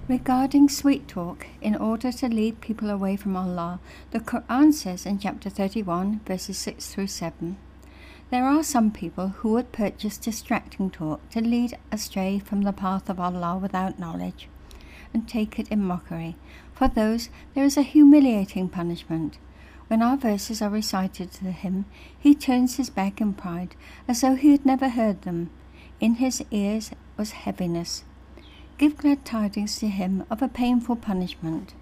Regarding sweet talk, in order to lead people away from Allah, the Quran says in chapter 31, verses 6 through 7, "There are some people who would purchase distracting talk to lead astray from the path of Allah without knowledge, and take it in mockery. For those there is a humiliating punishment. When our verses are recited to him, he turns his back in pride, as though he had never heard them. In his ears was heaviness. Give glad tidings to him of a painful punishment."